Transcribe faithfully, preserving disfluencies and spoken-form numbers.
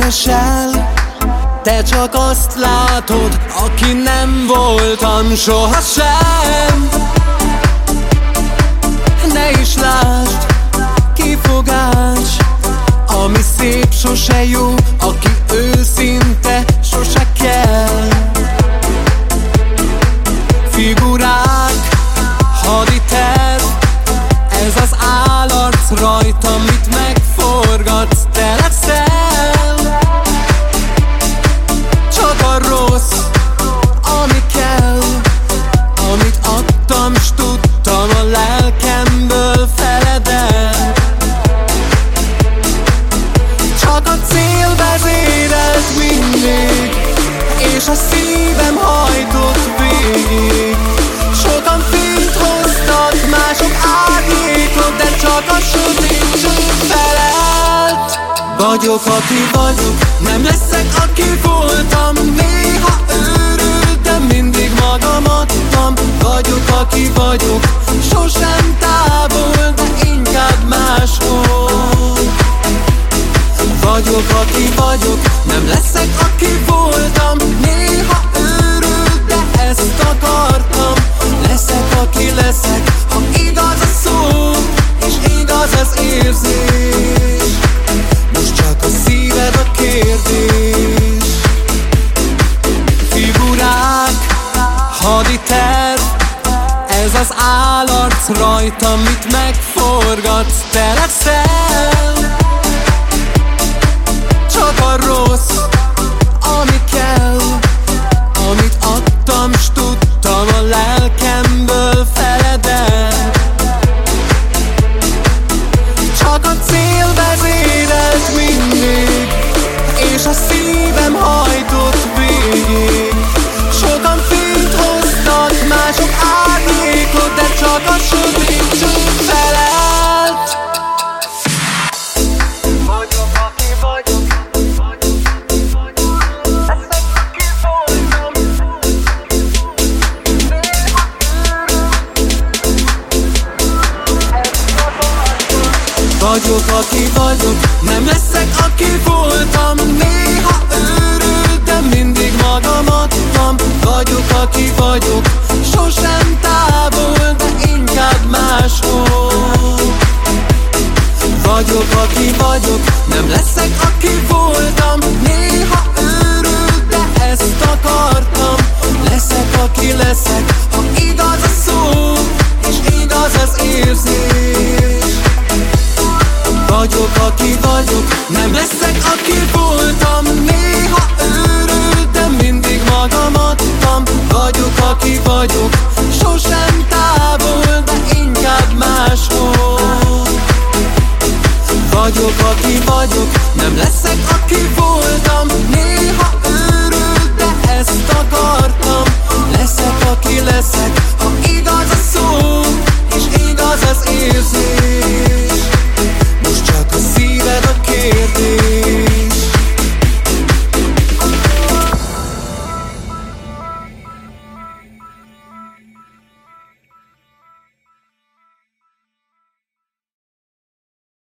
esel, te csak azt látod, aki nem voltam sohasem. Ne is lásd, kifogás, ami szép sose jó, aki őszinte sose kell. Figurák, haditerv, ez az állarc rajta, mit megforgatsz, te leszel. Csak a rossz, ami kell, amit adtam, s tudtam a lelkemből feledel. Csak a cél vezérelt mindig, és a szívem hajtott végig. Sokan fényt hoztak, mások árnyékot, de csak a sötétség felelt. Vagyok, aki vagyok, nem leszek, aki voltam. Néha őrült, de mindig magam adtam. Vagyok, aki vagyok, sosem távol, de inkább máshol. Vagyok, aki vagyok, nem leszek, aki voltam. Néha őrült, de ezt akartam. Leszek, aki leszek, ha igaz a szó, és igaz az érzés. Most csak a szíved a kérdés. Figurák, haditerv, ez az állarc rajta, mit megforgatsz, te leszel. Csak a rossz, ami kell, amit adtam, s tudtam a lelkemből feledel. Csak a cél vezérelt mindig, és a szívem hajtott végig. Sokan fényt hoztak, mások árnyékot, de csak a sötétség felelt. Vagyok, aki vagyok, vagyok, aki vagyok, nem leszek, aki voltam. Néha őrült, de mindig magam adtam. Vagyok, aki vagyok, sosem távol, de inkább máshol. Vagyok, aki vagyok, nem leszek, aki voltam. Néha őrült, de ezt akartam. Leszek, aki leszek, ha igaz a szó, és igaz az érzés. Vagyok, aki vagyok, nem leszek, aki voltam. Néha őrült, de mindig magam adtam. Vagyok, aki vagyok, sosem távol, de inkább máshol. Vagyok, aki vagyok, nem leszek, aki voltam. Néha őrült, de ezt akartam. Leszek, aki leszek, ha igaz a szó, és igaz az érzés.